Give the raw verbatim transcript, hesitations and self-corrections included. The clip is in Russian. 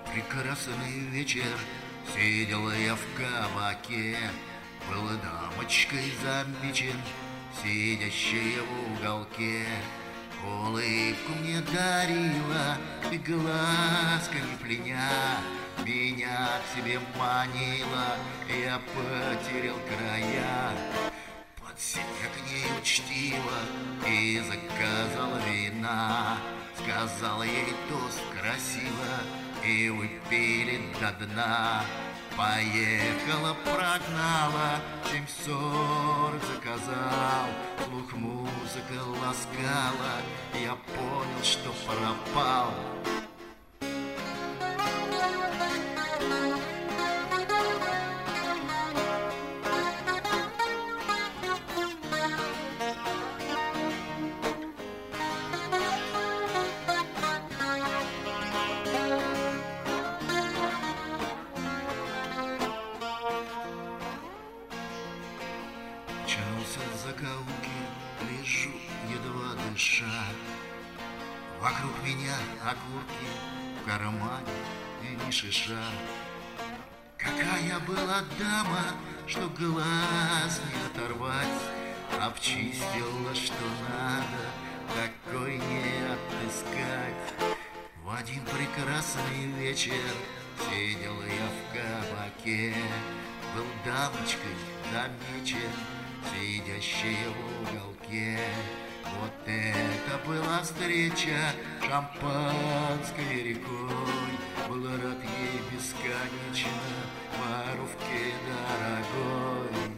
Прекрасный вечер, сидела я в кабаке, была дамочкой замечен, сидящая в уголке. Улыбку мне дарила, и глазками пленя, меня к себе манила, я потерял края. Подсел я к ней учтиво и заказал вина, сказал ей тост красиво, и выпили до дна. Поехала, прогнала, семь сорок заказал, слух музыка ласкала, я понял, что пропал. Очнулся в закоулке, лежу, едва дыша. Вокруг меня окурки, в кармане и ни шиша. Какая была дама, что глаз не оторвать, обчистила, что надо, такой не отыскать. В один прекрасный вечер сидел я в кабаке, был дамочкой замечен, сидящая в уголке. Вот это была встреча шампанской рекой, был рад ей бесконечно, воровке дорогой.